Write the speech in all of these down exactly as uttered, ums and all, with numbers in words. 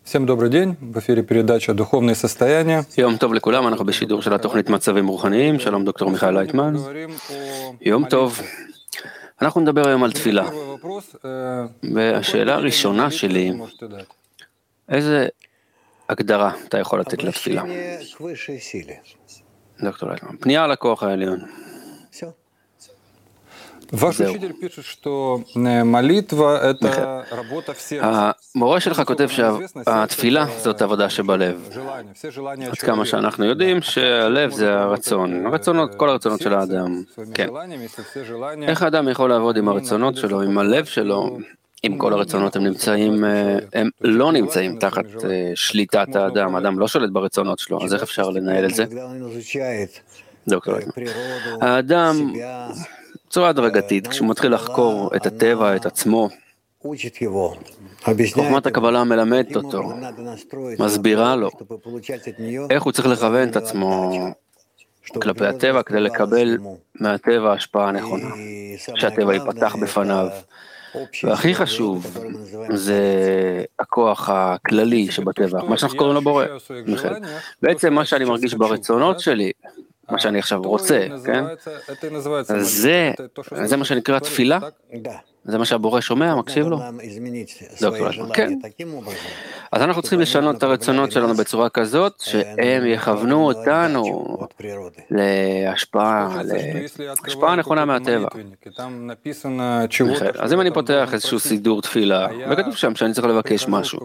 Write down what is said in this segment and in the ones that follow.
Всем добрый день. В эфире передача «Духовные состояния». יום טוב לכולם, אנחנו בשידור של התוכנית מצבים רוחניים. שלום דוקטור מיכאל לייטמן. יום טוב. אנחנו נדבר היום על תפילה. והשאלה הראשונה שלי, איזה הגדרה אתה יכול לתת לתפילה? דוקטור לייטמן, פנייה על הכוח העליון. Ваш учитель пишет, что молитва – это работа в сердце. המורה שלך כותב שהתפילה זאת עבודה שבלב. עד כמה שאנחנו יודעים שהלב זה הרצון, הרצונות, כל הרצונות של האדם. כן. איך האדם יכול לעבוד עם הרצונות שלו, עם הלב שלו, אם כל הרצונות הם נמצאים, הם לא נמצאים תחת שליטת האדם, האדם לא שולט ברצונות שלו, אז איך אפשר לנהל את זה? דוקטור, האדם בצורה הדרגתית, כשהוא מתחיל לחקור את הטבע, את עצמו, חוכמת הקבלה מלמדת אותו, מסבירה לו, איך הוא צריך לכוון את עצמו כלפי הטבע כדי לקבל מהטבע השפעה נכונה, שהטבע ייפתח בפניו. והכי חשוב זה הכוח הכללי שבטבע, מה שאנחנו קוראים לו בורא, מיכאל. בעצם מה שאני מרגיש ברצונות שלי, מה שאני עכשיו רוצה, כן? זה, זה מה שנקרא תפילה? זה מה שהבורא שומע, מקשיב לו? דוקטור, כן. אז אנחנו צריכים לשנות את הרצונות שלנו בצורה כזאת, שהם יכוונו אותנו להשפעה, להשפעה נכונה מהטבע. אז אם אני פותח איזשהו סידור תפילה, וכתוב שם שאני צריך לבקש משהו,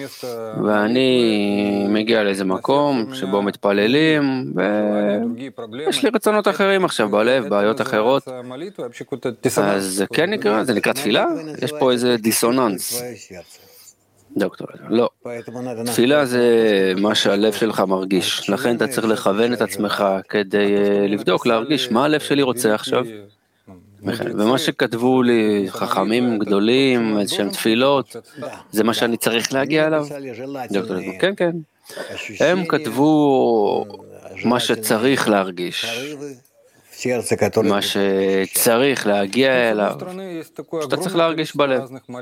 ואני מגיע לאיזה מקום שבו מתפללים, ויש לי רצונות אחרים עכשיו בלב, בעיות אחרות, אז זה כן נקרא, זה נקרא תפילה? יש פה איזה דיסוננס. דוקטור, לא. תפילה זה מה שהלב שלך מרגיש, לכן אתה צריך לכוון את עצמך כדי לבדוק, להרגיש מה הלב שלי רוצה עכשיו. ומה שכתבו לי חכמים גדולים, איזשהם תפילות, זה מה שאני צריך להגיע אליו. דוקטור, כן, כן. הם כתבו מה שצריך להרגיש. מה שצריך להגיע אליו, שאתה צריך להרגיש בלב.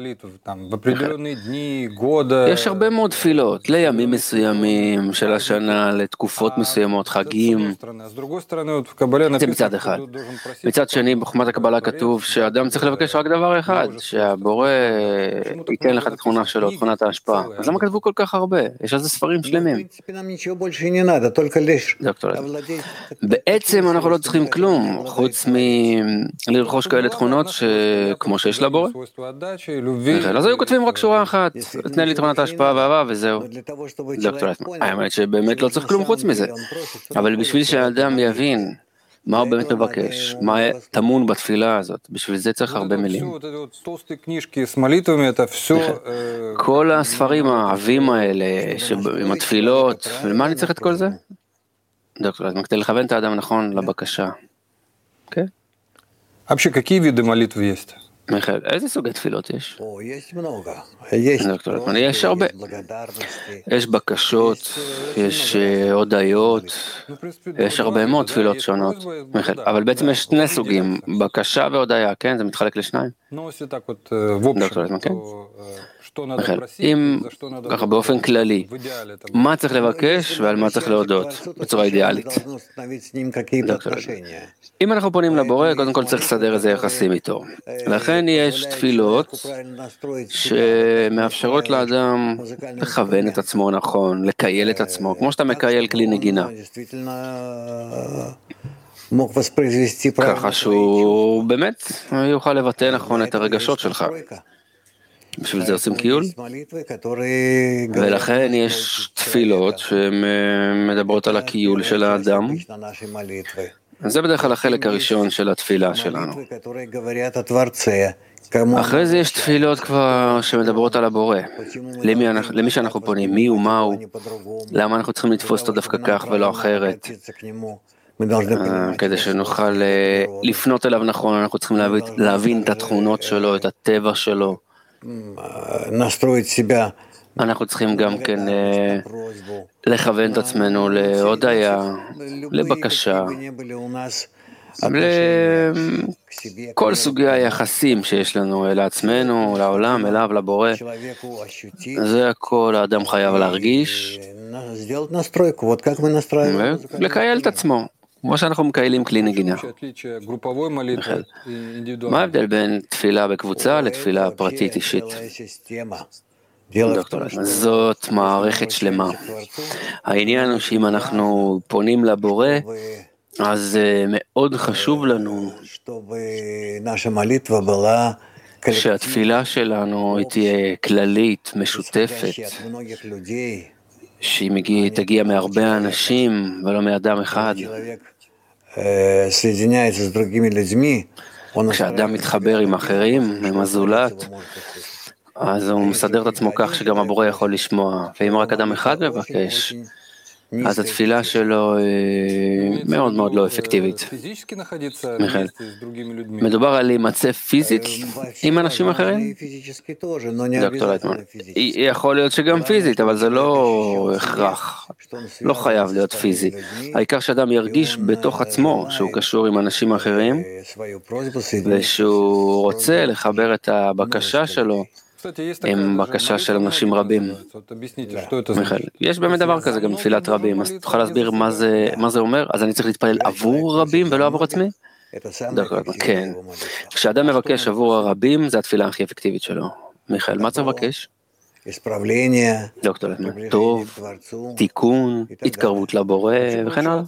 יש הרבה מאוד תפילות, לימים מסוימים של השנה, לתקופות מסוימות, חגים. זה מצד אחד. מצד שני, בחוכמת הקבלה כתוב שאדם צריך לבקש רק דבר אחד, שהבורא ייתן לך את התכונה שלו, תכונת ההשפעה. אז למה כתבו כל כך הרבה? יש על זה ספרים שלמים. בעצם אנחנו לא צריכים כלום. חוץ מלרכוש כאלה תכונות כמו שיש לבורא. אז היו כותבים רק שורה אחת, תנה לי תכונת ההשפעה והאהבה וזהו. דוקטור לייטמן, האמת שבאמת לא צריך כלום חוץ מזה. אבל בשביל שהאדם יבין מה הוא באמת מבקש, מה טמון בתפילה הזאת, בשביל זה צריך הרבה מילים. כל הספרים העבים האלה, עם התפילות, למה אני צריך את כל זה? דוקטור לייטמן, כדי לכוון את האדם נכון לבקשה. כן. Вообще, какие виды молитв есть? מיכאל, איזה סוגי תפילות יש? יש הרבה. יש בקשות, יש הודיות, יש הרבה מאוד תפילות שונות. מיכאל, אבל בעצם יש שני סוגים, בקשה והודיה, כן? זה מתחלק לשניים. דוקטור, כן? מיכאל, אם ככה באופן כללי, מה צריך לבקש ועל מה צריך להודות בצורה אידיאלית? אם אנחנו פונים לבורא, קודם כל צריך לסדר איזה יחסים איתו. לכן יש תפילות שמאפשרות לאדם לכוון את עצמו נכון, לקייל את עצמו, כמו שאתה מקייל כלי נגינה. ככה שהוא באמת יוכל לבטא נכון את הרגשות שלך. בשביל זה עושים קיול, ולכן יש תפילות שמדברות על הקיול של האדם. זה בדרך כלל החלק הראשון של התפילה שלנו. אחרי זה יש תפילות כבר שמדברות על הבורא, למי, למי שאנחנו פונים, מי ומה הוא, למה אנחנו צריכים לתפוס אותו דווקא כך ולא אחרת. כדי שנוכל לפנות אליו נכון, אנחנו צריכים להבין, להבין את התכונות שלו, את הטבע שלו. אנחנו צריכים גם כן לכוון את עצמנו להודיה, לבקשה. לכל סוגי היחסים שיש לנו לעצמנו, לעולם, אליו, לבורא. זה הכל האדם חייב להרגיש ולקייל את עצמו, כמו שאנחנו מקיילים כלי נגינה. מה ההבדל בין תפילה בקבוצה לתפילה פרטית אישית? דוקטור לייטמן, זאת מערכת שלמה. העניין הוא שאם אנחנו פונים לבורא, אז מאוד חשוב לנו שהתפילה שלנו תהיה כללית, משותפת, שהיא תגיע מהרבה אנשים ולא מאדם אחד. כשאדם מתחבר עם אחרים, עם הזולת, אז הוא מסדר את עצמו כך שגם הבורא יכול לשמוע, ואם רק אדם אחד מבקש, אז התפילה שלו מאוד מאוד לא אפקטיבית. מיכאל, מדובר על להימצא פיזית עם אנשים אחרים? דוקטור לייטמן, יכול להיות שגם פיזית, אבל זה לא הכרח, לא חייב להיות פיזי. העיקר שאדם ירגיש בתוך עצמו שהוא קשור עם אנשים אחרים, ושהוא רוצה לחבר את הבקשה שלו עם בקשה של אנשים רבים. מיכאל, יש באמת דבר כזה גם תפילת רבים, אז תוכל להסביר מה זה, מה זה אומר? אז אני צריך להתפלל עבור רבים ולא עבור עצמי? כן. כשאדם מבקש עבור הרבים, זה התפילה הכי אפקטיבית שלו. מיכאל, מה צריך לבקש? דוקטור לייטמן, טוב, תיקון, התקרבות לבורא וכן הלאה.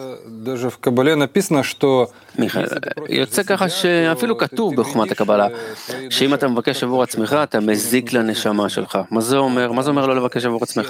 מיכאל, יוצא ככה שאפילו כתוב בחוכמת הקבלה, שאם אתה מבקש עבור עצמך, אתה מזיק לנשמה שלך. מה זה אומר? מה זה אומר לא לבקש עבור עצמך?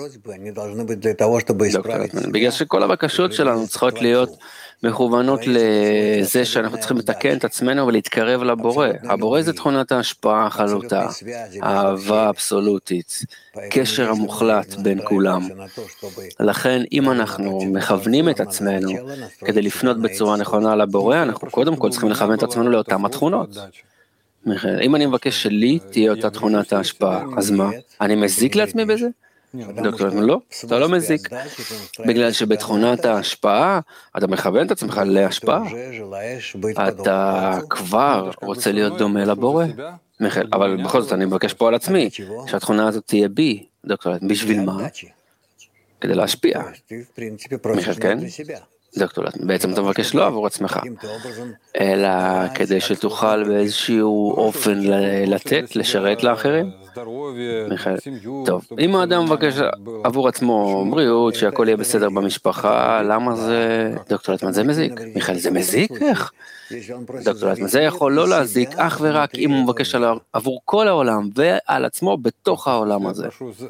דוקטור לייטמן, בגלל שכל הבקשות שלנו צריכות להיות מכוונות לזה שאנחנו צריכים לתקן את עצמנו ולהתקרב לבורא. הבורא זה תכונת ההשפעה החלוטה, האהבה האבסולוטית, קשר המוחלט בין כולם. לכן אם אנחנו מכוונים את עצמנו כדי לפנות בצורה נכונה לבורא, אנחנו קודם כל צריכים לכוון את עצמנו לאותן התכונות. אם אני מבקש שלי תהיה אותה תכונת ההשפעה, אז מה? אני מזיק לעצמי בזה? דוקטור, לא, אתה לא מזיק, בגלל שבתכונת ההשפעה אתה מכוון את עצמך להשפעה, אתה כבר רוצה להיות דומה לבורא, מיכאל, אבל בכל זאת אני מבקש פה על עצמי, שהתכונה הזאת תהיה בי, דוקטור, בשביל מה? כדי להשפיע, מיכאל, כן? דוקטור, בעצם אתה מבקש לא עבור עצמך, אלא כדי שתוכל באיזשהו אופן לתת, לשרת לאחרים. מיכאל, טוב, אם האדם מבקש עבור עצמו בריאות, שהכל יהיה בסדר במשפחה, למה זה, דוקטור לייטמן, זה מזיק? מיכאל, זה מזיק? איך? דוקטור לייטמן, זה יכול לא להזיק אך ורק אם הוא מבקש עבור כל העולם ועל עצמו בתוך העולם הזה.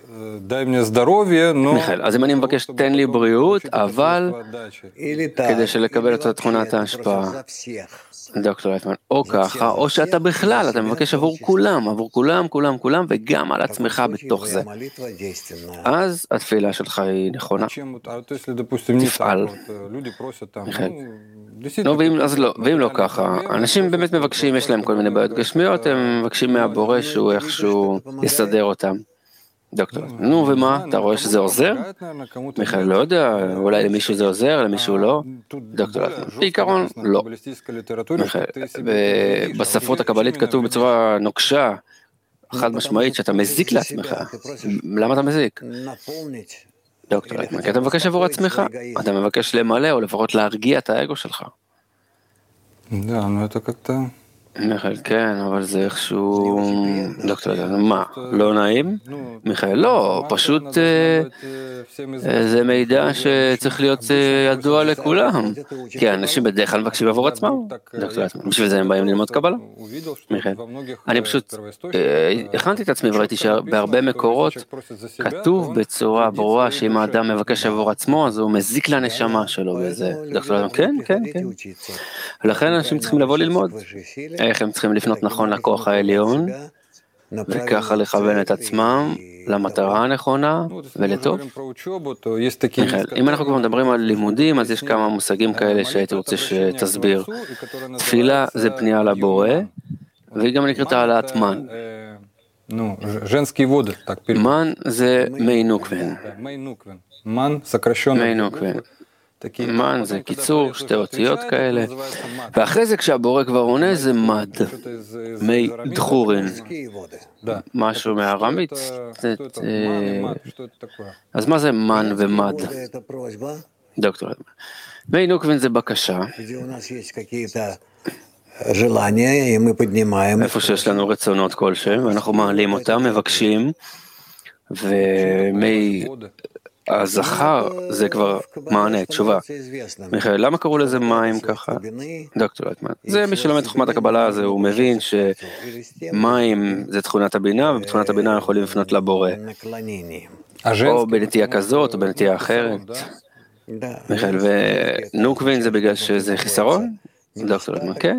מיכאל, אז אם אני מבקש תן לי בריאות, אבל כדי שלקבל את תכונת ההשפעה. דוקטור לייטמן, או ככה, או שאתה בכלל, אתה מבקש עבור כולם, עבור כולם, כולם, כולם, וגם על עצמך בתוך זה. אז התפילה שלך היא נכונה. תפעל. מיכאל. לא, ואם לא ככה, אנשים באמת מבקשים, יש להם כל מיני בעיות גשמיות, הם מבקשים מהבורא שהוא איכשהו יסדר אותם. דוקטור, נו ומה, אתה רואה שזה עוזר? מיכאל, לא יודע, אולי למישהו זה עוזר, למישהו לא? דוקטור, בעיקרון לא. מיכאל, בספרות הקבלית כתוב בצורה נוקשה, חד משמעית, שאתה מזיק לעצמך. למה אתה מזיק? דוקטור, כי אתה מבקש עבור עצמך, אתה מבקש למלא או לפחות להרגיע את האגו שלך. Да, ну это как-то... מיכאל, כן, אבל זה איכשהו... דוקטור, מה, לא נעים? מיכאל, לא, פשוט זה מידע שצריך להיות ידוע לכולם, כי האנשים בדרך כלל מבקשים עבור עצמם. דוקטור, בשביל זה הם באים ללמוד קבלה. מיכאל, אני פשוט הכנתי את עצמי וראיתי שבהרבה מקורות כתוב בצורה ברורה שאם האדם מבקש עבור עצמו, אז הוא מזיק לנשמה שלו וזה. דוקטור, כן, כן, כן. ולכן אנשים צריכים לבוא ללמוד. איך הם צריכים לפנות נכון לכוח העליון, וככה לכוון את עצמם למטרה הנכונה ולטוב. מיכאל, אם אנחנו כבר מדברים על לימודים, אז יש כמה מושגים כאלה שהייתי רוצה שתסביר. תפילה זה פנייה לבורא, והיא גם נקראת העלאת מן. מן זה מי נוקוון. מי נוקוון. מן זה קיצור, שתי אותיות כאלה, ואחרי זה כשהבורא כבר עונה זה מד, מי דחורין, משהו מהרמית, אז מה זה מן ומד? דוקטור, מי נוקבין זה בקשה, איפה שיש לנו רצונות כלשהם, ואנחנו מעלים אותם, מבקשים, ומי הזכר זה כבר מענה, תשובה. מיכאל, למה קראו לזה מים ככה? דוקטור לייטמן. זה מי שלומד תחומת הקבלה הזה, הוא מבין שמים זה תכונת הבינה, ובתכונת הבינה יכולים לפנות לבורא. או בנטייה כזאת, או בנטייה אחרת. מיכאל, ונוקבין זה בגלל שזה חיסרון? דוקטור לייטמן, כן.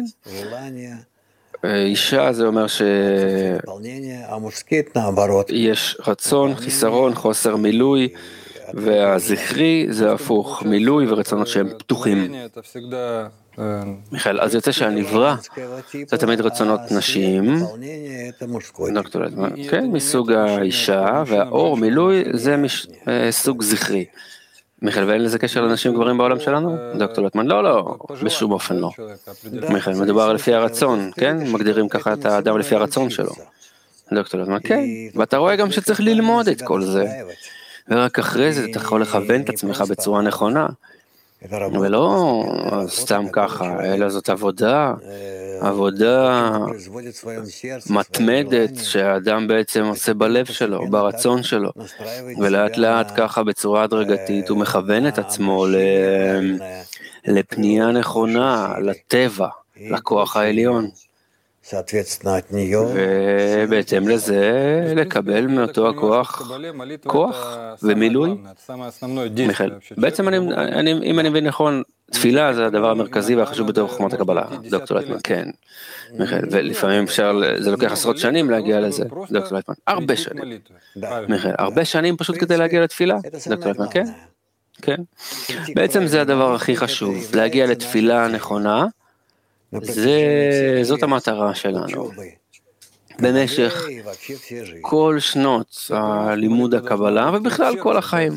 אישה זה אומר שיש רצון, חיסרון, חוסר מילוי, והזכרי זה הפוך, מילוי ורצונות שהם פתוחים. מיכאל, אז יוצא שהנברא זה תמיד רצונות נשים, דוקטור לייטמן, כן, מסוג האישה, והאור, מילוי, זה סוג זכרי. מיכאל, ואין לזה קשר לנשים גברים בעולם שלנו? דוקטור לייטמן, לא, לא, בשום אופן לא. מיכאל, מדובר לפי הרצון, כן? מגדירים ככה את האדם לפי הרצון שלו. דוקטור לייטמן, כן, ואתה רואה גם שצריך ללמוד את כל זה, ורק אחרי זה אתה יכול לכוון את עצמך בצורה נכונה, ולא סתם ככה, אלא זאת עבודה, עבודה מתמדת שהאדם בעצם עושה בלב שלו, ברצון שלו, ולאט לאט ככה בצורה הדרגתית הוא מכוון את עצמו לפנייה נכונה, לטבע, לכוח העליון. ובהתאם לזה לקבל מאותו הכוח כוח ומילוי. מיכאל, בעצם אם אני מבין נכון, תפילה זה הדבר המרכזי והחשוב בתור חוכמת הקבלה. דוקטור לייטמן, כן. מיכאל, ולפעמים אפשר, זה לוקח עשרות שנים להגיע לזה. דוקטור לייטמן, הרבה שנים. מיכאל, הרבה שנים פשוט כדי להגיע לתפילה. דוקטור לייטמן, כן. כן. בעצם זה הדבר הכי חשוב, להגיע לתפילה נכונה. זה, זאת המטרה שלנו. במשך כל שנות הלימוד הקבלה, ובכלל כל החיים.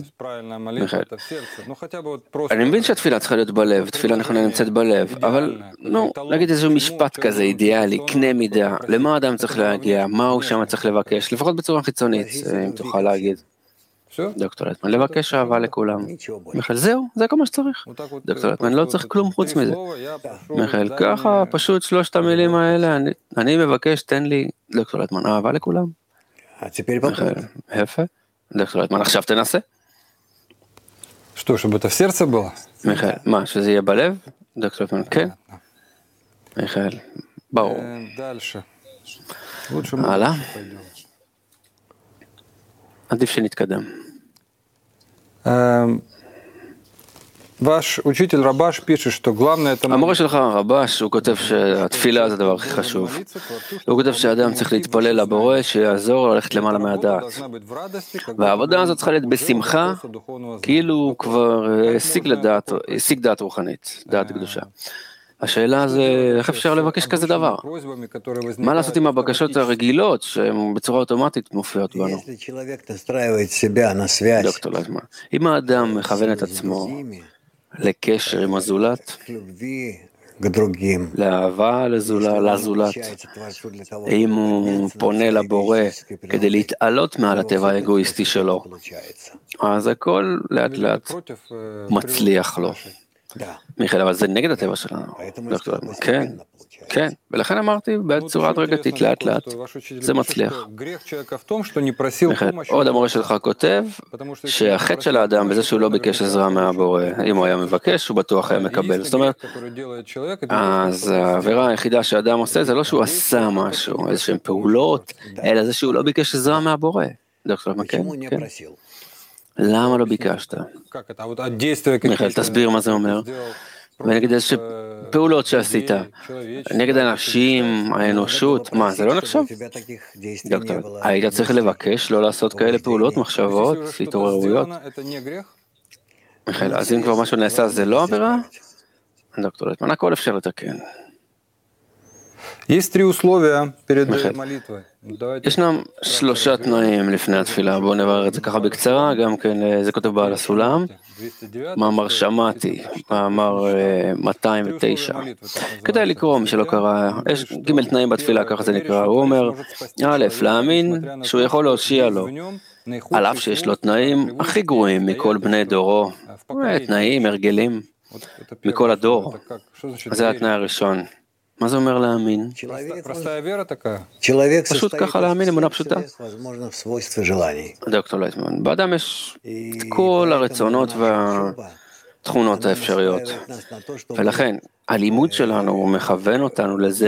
אני מבין שהתפילה צריכה להיות בלב, תפילה נכונה נמצאת בלב, אבל נו, נגיד איזשהו משפט כזה אידיאלי, קנה מידה, למה אדם צריך להגיע, מה הוא שם צריך לבקש, לפחות בצורה חיצונית, אם תוכל להגיד. דוקטור לייטמן, לבקש אהבה לכולם. מיכאל, זהו, זה כל מה שצריך. דוקטור לייטמן, לא צריך כלום חוץ מזה. מיכאל, ככה, פשוט שלושת המילים האלה, אני מבקש, תן לי, דוקטור לייטמן, אהבה לכולם. מיכאל, יפה. דוקטור לייטמן, עכשיו תנסה. מיכאל, מה, שזה יהיה בלב? דוקטור לייטמן, כן. מיכאל, ברור. הלאה. עדיף שנתקדם. המורה שלך רבש, הוא כותב שהתפילה זה הדבר הכי חשוב. הוא כותב שהאדם צריך להתפלל לבורא שיעזור ללכת למעלה מהדעת. והעבודה הזאת צריכה להיות בשמחה, כאילו הוא כבר השיג דעת רוחנית, דעת קדושה. השאלה זה, איך אפשר לבקש כזה דבר? מה לעשות עם הבקשות הרגילות שהן בצורה אוטומטית מופיעות בנו? דוקטור לייטמן, אם האדם מכוון את עצמו לקשר עם הזולת, לאהבה לזולת, אם הוא פונה לבורא כדי להתעלות מעל הטבע האגואיסטי שלו, אז הכל לאט לאט מצליח לו. מיכאל, אבל זה נגד הטבע שלנו. כן, כן, ולכן אמרתי בצורה הדרגתית לאט לאט, זה מצליח. מיכאל, עוד המורה שלך כותב שהחטא של האדם בזה שהוא לא ביקש עזרה מהבורא, אם הוא היה מבקש הוא בטוח היה מקבל. זאת אומרת, אז העבירה היחידה שהאדם עושה זה לא שהוא עשה משהו, איזשהם פעולות, אלא זה שהוא לא ביקש עזרה מהבורא. דוקטור, כן, כן. למה לא ביקשת? מיכאל, תסביר מה זה אומר. ונגיד איזה פעולות שעשית, נגד אנשים, האנושות, מה, זה לא נחשב? דוקטור, היית צריך לבקש לא לעשות כאלה פעולות, מחשבות, התעוררויות? מיכאל, אז אם כבר משהו נעשה, זה לא עבירה? דוקטור, לייטמן, הכל אפשר לתקן. ישנם שלושה תנאים לפני התפילה, בואו נברר את זה ככה בקצרה, גם כן זה כותב בעל הסולם, מאמר שמעתי, מאמר מאתיים ותשע, כדאי לקרוא מי שלא קרא, יש ג' תנאים בתפילה, ככה זה נקרא, הוא אומר, א', להאמין שהוא יכול להושיע לו, על אף שיש לו תנאים הכי גרועים מכל בני דורו, תנאים, הרגלים, מכל הדור, זה התנאי הראשון. מה זה אומר להאמין? פשוט ככה להאמין, אמונה פשוטה. דוקטור לייטמן, באדם יש את כל הרצונות והתכונות האפשריות, ולכן הלימוד שלנו מכוון אותנו לזה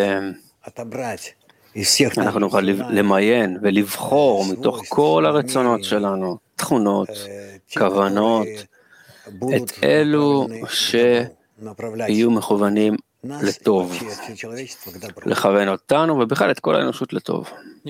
שאנחנו נוכל למיין ולבחור מתוך כל הרצונות שלנו, תכונות, כוונות, את אלו שיהיו מכוונים לטוב, לכוון אותנו ובכלל את כל האנושות לטוב.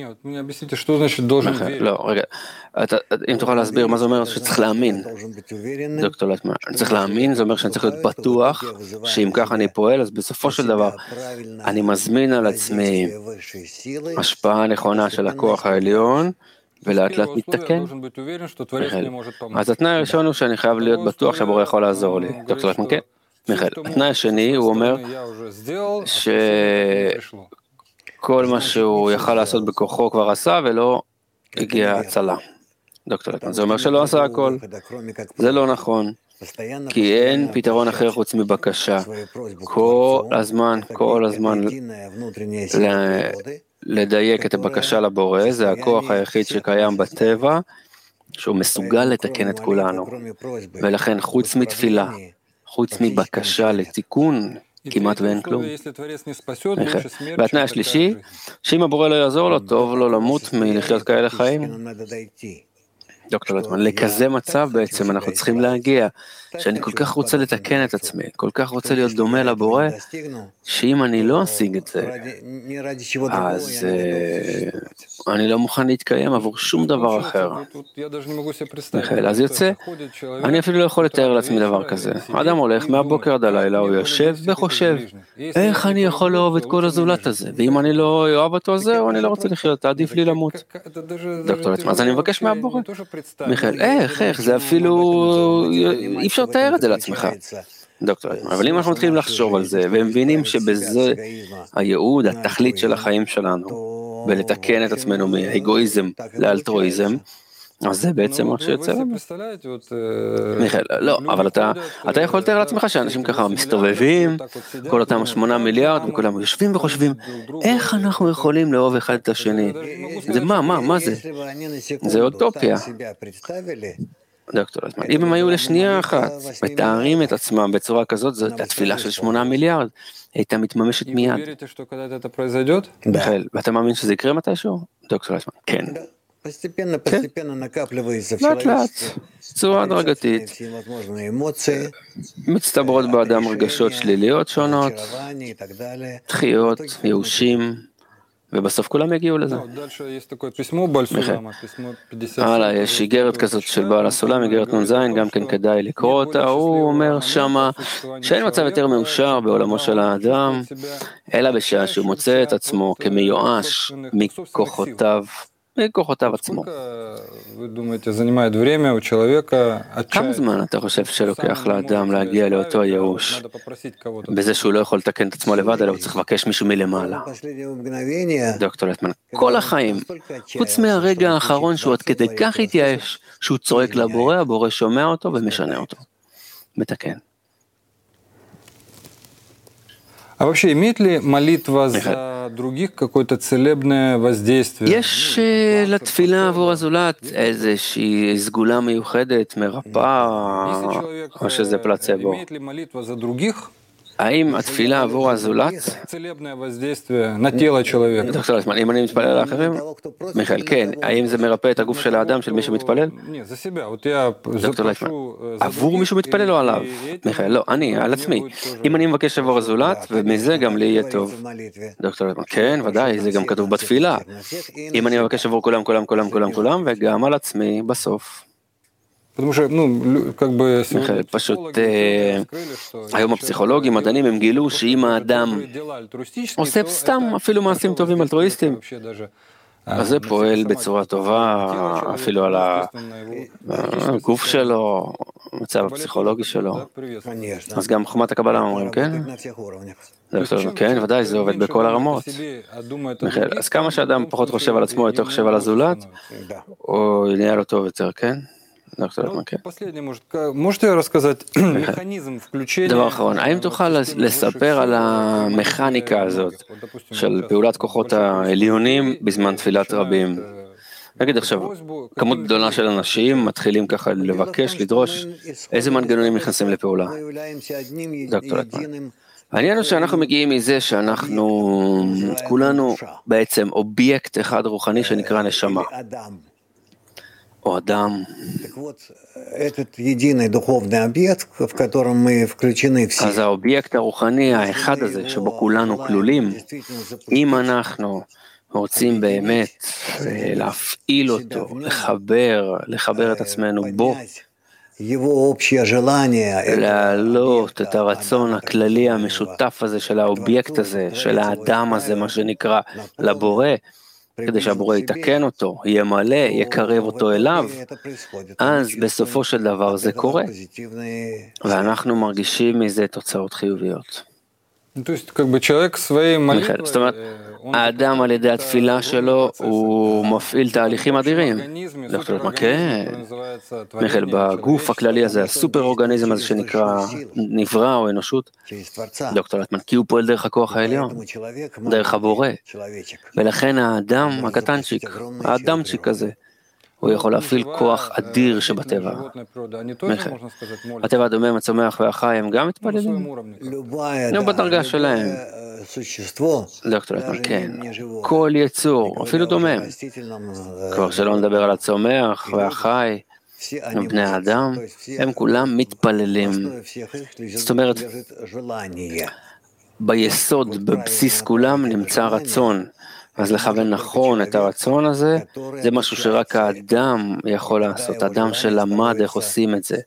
לא, רגע, אם תוכל להסביר מה זה אומר שצריך להאמין, דוקטור לייטמן, צריך להאמין, זה אומר שאני צריך להיות בטוח שאם ככה אני פועל, אז בסופו של דבר אני מזמין על עצמי השפעה נכונה של הכוח העליון, ולאט לאט מתתקן. אז התנאי הראשון הוא שאני חייב להיות בטוח שהבורא יכול לעזור לי. דוקטור לייטמן, כן? מיכאל, התנאי השני הוא אומר שכל מה שהוא יכל לעשות בכוחו כבר עשה ולא הגיע הצלה. דוקטור לייטמן, זה אומר שלא עשה הכל, זה לא נכון, כי אין פתרון אחר חוץ מבקשה. כל הזמן, כל הזמן לדייק את הבקשה לבורא, זה הכוח היחיד שקיים בטבע, שהוא מסוגל לתקן את כולנו, ולכן חוץ מתפילה, חוץ מבקשה לתיקון, כמעט ואין כלום. והתנאי השלישי, שאם הבורא לא יעזור לו, טוב לו למות מלחיות כאלה חיים. דוקטור לייטמן, לכזה מצב בעצם אנחנו צריכים להגיע, שאני כל כך רוצה לתקן את עצמי, כל כך רוצה להיות דומה לבורא, שאם אני לא אשיג את זה, אז אני לא מוכן להתקיים עבור שום דבר אחר. אז יוצא, אני אפילו לא יכול לתאר לעצמי דבר כזה. האדם הולך מהבוקר עד הלילה, הוא יושב וחושב, איך אני יכול לאהוב את כל הזולת הזה, ואם אני לא אוהב אותו זהו, אני לא רוצה לחיות, עדיף לי למות. דוקטור לייטמן, אז אני מבקש מהבורא. מיכאל, איך, איך, זה אפילו, אי אפשר לתאר את זה לעצמך. דוקטור לייטמן, אבל אם אנחנו מתחילים לחשוב על זה, והם מבינים שבזה הייעוד, התכלית של החיים שלנו, ולתקן את עצמנו מאגואיזם לאלטרואיזם, אז זה בעצם מה שיוצא לנו. מיכאל, לא, אבל אתה, אתה יכול לתאר לעצמך שאנשים ככה מסתובבים, כל אותם שמונה מיליארד, וכולם יושבים וחושבים, איך אנחנו יכולים לאהוב אחד את השני? זה מה, מה, מה זה? זה אוטופיה. דוקטור לייטמן, אם הם היו לשנייה אחת, מתארים את עצמם בצורה כזאת, זאת התפילה של שמונה מיליארד, הייתה מתממשת מיד. מיכאל, ואתה מאמין שזה יקרה מתישהו? דוקטור לייטמן, כן. לאט לאט, צורה הדרגתית, מצטברות באדם רגשות שליליות שונות, דחיות, ייאושים, ובסוף כולם יגיעו לזה. הלאה, יש איגרת כזאת של בעל הסולם, איגרת נ"ז, גם כן כדאי לקרוא אותה, הוא אומר שמה שאין מצב יותר מאושר בעולמו של האדם, אלא בשעה שהוא מוצא את עצמו כמיואש מכוחותיו, מכוחותיו עצמו. כמה זמן אתה חושב שלוקח לאדם להגיע לאותו הייאוש? בזה שהוא לא יכול לתקן את עצמו לבד, אלא הוא צריך לבקש מישהו מלמעלה. דוקטור לייטמן, כל החיים, חוץ מהרגע האחרון שהוא עד כדי כך התייאש, שהוא צועק לבורא, הבורא שומע אותו ומשנה אותו. מתקן. А вообще, имеет ли молитва за других какое-то целебное воздействие? יש לתפילה עבור הזולת איזושהי סגולה מיוחדת, מרפאה, או שזה פלצבו? Имеет ли молитва за других האם התפילה עבור הזולת? דוקטור לייטמן, אם אני מתפלל על האחרים? מיכאל, כן. האם זה מרפא את הגוף של האדם, של מי שמתפלל? דוקטור לייטמן, עבור מישהו מתפלל או עליו? מיכאל, לא, אני, על עצמי. אם אני מבקש עבור הזולת, ומזה גם לי יהיה טוב. דוקטור לייטמן, כן, ודאי, זה גם כתוב בתפילה. אם אני מבקש עבור כולם, כולם, כולם, כולם, כולם, וגם על עצמי בסוף. פשוט היום הפסיכולוגים, מדענים, הם גילו שאם האדם עושה סתם אפילו מעשים טובים אלטרואיסטים, אז זה פועל בצורה טובה אפילו על הגוף שלו, המצב הפסיכולוגי שלו. אז גם חוכמת הקבלה אומרים, כן? כן, ודאי, זה עובד בכל הרמות. אז כמה שאדם פחות חושב על עצמו, יותר חושב על הזולת, או נהיה לו טוב יותר, כן? דבר אחרון, האם תוכל לספר על המכניקה הזאת של פעולת כוחות העליונים בזמן תפילת רבים? נגיד עכשיו, כמות גדולה של אנשים מתחילים ככה לבקש, לדרוש, איזה מנגנונים נכנסים לפעולה? דוקטור לטמן. העניין הוא שאנחנו מגיעים מזה שאנחנו כולנו בעצם אובייקט אחד רוחני שנקרא נשמה. או אדם. אז האובייקט הרוחני האחד הזה שבו כולנו כלולים, אם אנחנו רוצים באמת להפעיל אותו, לחבר, לחבר את עצמנו בו, להעלות את הרצון הכללי המשותף הזה של האובייקט הזה, של האדם הזה, מה שנקרא, לבורא, כדי שהבורא יתקן אותו, ימלא, יקרב אותו אליו, אז בסופו של דבר זה קורה. ואנחנו מרגישים מזה תוצאות חיוביות. זאת אומרת, האדם על ידי התפילה שלו, הוא מפעיל תהליכים אדירים. דוקטור לטמן, כן. מיכאל, בגוף הכללי הזה, הסופר אורגניזם הזה שנקרא נברא או אנושות, דוקטור לטמן, כי הוא פועל דרך הכוח העליון, דרך הבורא. ולכן האדם הקטנצ'יק, האדמצ'יק הזה, הוא יכול להפעיל כוח אדיר שבטבע. מיכאל, הטבע הדומם, הצומח והחי, הם גם מתפללים? הם בדרגה שלהם. דוקטור לטמן, כן. כל יצור, אפילו דומם. כבר שלא נדבר על הצומח והחי, בני האדם, הם כולם מתפללים. זאת אומרת, ביסוד, בבסיס כולם נמצא רצון. אז לכוון נכון את הרצון הזה, זה משהו שרק האדם יכול לעשות, האדם שלמד איך עושים את זה.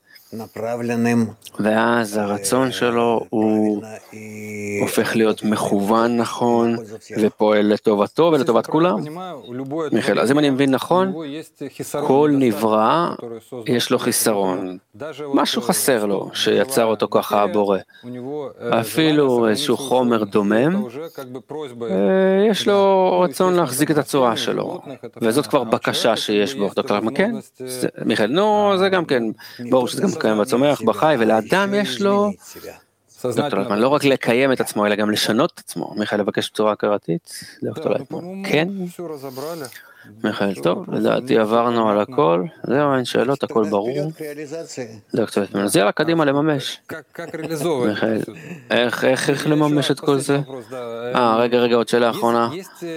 ואז הרצון שלו הוא הופך להיות מכוון נכון, ופועל לטובתו ולטובת כולם. מיכאל, אז אם אני מבין נכון, כל נברא יש לו חיסרון. משהו חסר לו, שיצר אותו ככה הבורא. אפילו איזשהו חומר דומם, יש לו רצון להחזיק את הצורה שלו. וזאת כבר בקשה שיש בו. דוקטור לטמן, כן? מיכאל, נו, זה גם כן, ברור שזה גם קיים בצומח, בחי, ולאדם יש לו, דוקטור לטמן, לא רק לקיים את עצמו, אלא גם לשנות את עצמו. מיכאל, לבקש בצורה הכרתית? דוקטור לטמן, כן? מיכאל, טוב, לדעתי עברנו על הכל, זהו, אין שאלות, הכל ברור. דוקטור לטמן, אז יאללה, קדימה לממש. מיכאל, איך לממש את כל זה? אה, רגע, רגע, עוד שאלה האחרונה.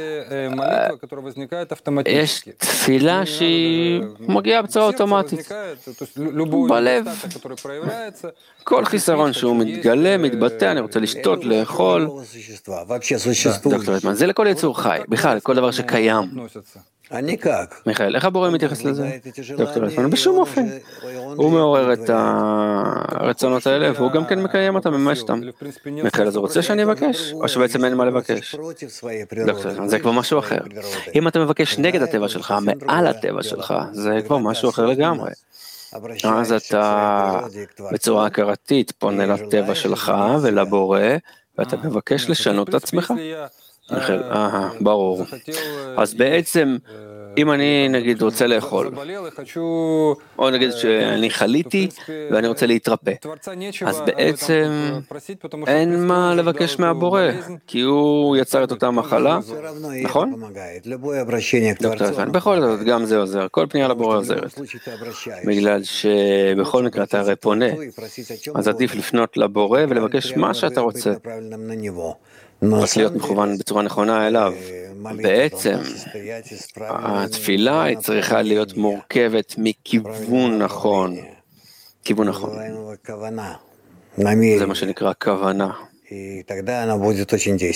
יש תפילה שהיא מגיעה בצורה אוטומטית, בלב. כל חיסרון שהוא מתגלה, מתבטא, אני רוצה לשתות, לאכול. דוקטור לטמן, זה לכל יצור חי, בכלל, כל דבר שקיים. מיכאל, איך הבורא מתייחס לזה? דוקטור לטמן, בשום אופן. הוא מעורר את הרצונות האלה, והוא גם כן מקיים אותם, ממש אותם. מיכאל, אז הוא רוצה שאני אבקש? או שבעצם אין מה לבקש? דוקטור לטמן, זה כבר משהו אחר. אם אתה מבקש נגד הטבע שלך, מעל הטבע שלך, זה כבר משהו אחר לגמרי. אז אתה בצורה הכרתית פונה לטבע שלך ולבורא, ואתה מבקש לשנות את עצמך. מיכאל, אהה, ברור. אז בעצם, אם אני נגיד רוצה לאכול, או נגיד שאני חליתי ואני רוצה להתרפא, אז בעצם אין מה לבקש מהבורא, כי הוא יצר את אותה מחלה, נכון? דוקטור לטמן, בכל זאת, גם זה עוזר, כל פנייה לבורא עוזרת. בגלל שבכל מקרה אתה הרי פונה, אז עדיף לפנות לבורא ולבקש מה שאתה רוצה. רק להיות מכוון בצורה נכונה אליו. בעצם, התפילה היא צריכה להיות מורכבת מכיוון נכון. כיוון נכון. זה מה שנקרא כוונה.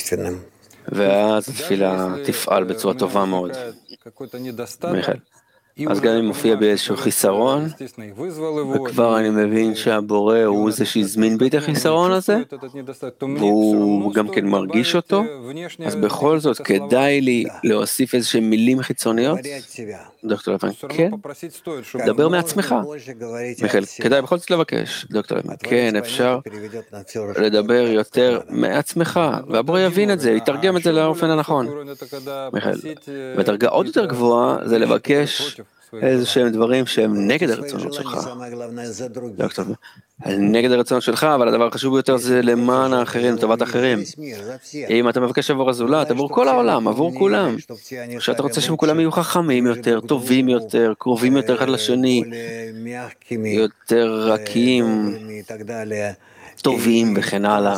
ואז התפילה תפעל בצורה טובה מאוד. מיכאל, אז גם אם מופיע באיזשהו חיסרון, וכבר אני מבין שהבורא הוא זה שהזמין בי את החיסרון הזה, והוא גם כן מרגיש אותו, אז בכל זאת כדאי לי להוסיף איזושהי מילים חיצוניות. דוקטור לבן, כן, דבר מעצמך. מיכאל, כדאי בכל זאת לבקש. דוקטור לבן, כן, אפשר לדבר יותר מעצמך, והבורא יבין את זה, יתרגם את זה לאופן הנכון. מיכאל, בדרגה עוד יותר גבוהה זה לבקש איזה שהם דברים שהם נגד הרצונות שלך. דוקטור, נגד הרצונות שלך, אבל הדבר החשוב ביותר זה למען האחרים, לטובת האחרים. אם אתה מבקש עבור הזולת, עבור כל העולם, עבור כולם. שאתה רוצה שהם כולם יהיו חכמים יותר, טובים יותר, קרובים יותר אחד לשני, יותר רכים, טובים וכן הלאה.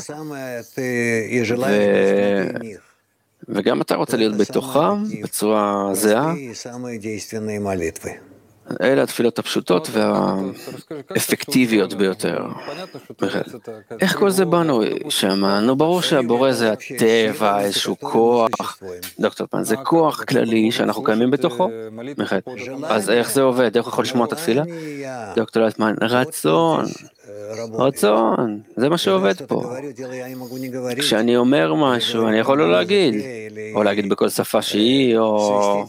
וגם אתה רוצה להיות בתוכם בצורה זהה. אלה התפילות הפשוטות והאפקטיביות ביותר. איך כל זה בנו שם? נו, ברור שהבורא זה הטבע, איזשהו כוח. דוקטור פן, זה כוח כללי שאנחנו קיימים בתוכו. אז איך זה עובד? איך יכול לשמוע את התפילה? דוקטור לטמן, רצון. רצון, זה מה שעובד פה. כשאני אומר משהו, אני יכול לא להגיד, או להגיד בכל שפה שהיא, או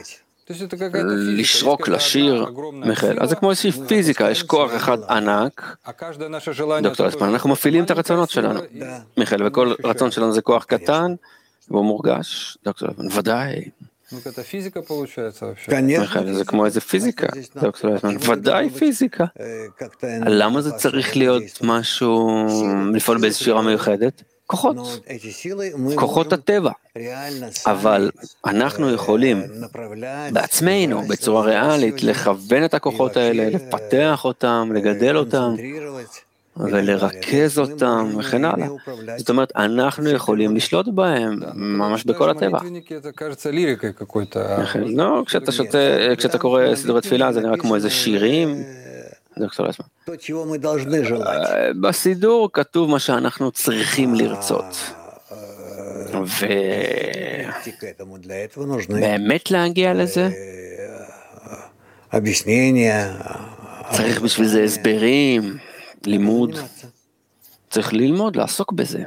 לשרוק, לשיר, מיכאל. אז זה כמו איזושהי פיזיקה, יש כוח אחד ענק. דוקטור לטמן, אנחנו מפעילים את הרצונות שלנו. מיכאל, וכל רצון שלנו זה כוח קטן, והוא מורגש. דוקטור לטמן, ודאי. זה כמו איזה פיזיקה, ודאי פיזיקה. למה זה צריך להיות משהו, לפעול באיזושהי שירה מיוחדת? כוחות, כוחות הטבע. אבל אנחנו יכולים בעצמנו, בצורה ריאלית, לכוון את הכוחות האלה, לפתח אותם, לגדל אותם, ולרכז אותם וכן הלאה. זאת אומרת, אנחנו יכולים לשלוט בהם ממש בכל הטבע. לא, כשאתה שותה, כשאתה קורא סידורי תפילה, זה נראה כמו איזה שירים. דוקטור לטמן. בסידור כתוב מה שאנחנו צריכים לרצות. ובאמת להגיע לזה? צריך בשביל זה הסברים. לימוד, צריך ללמוד, לעסוק בזה.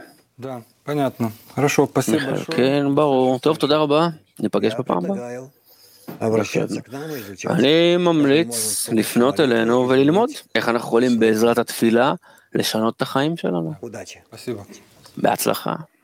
כן, ברור. טוב, תודה רבה. ניפגש בפעם הבאה. אני ממליץ לפנות אלינו וללמוד איך אנחנו יכולים בעזרת התפילה לשנות את החיים שלנו. בהצלחה.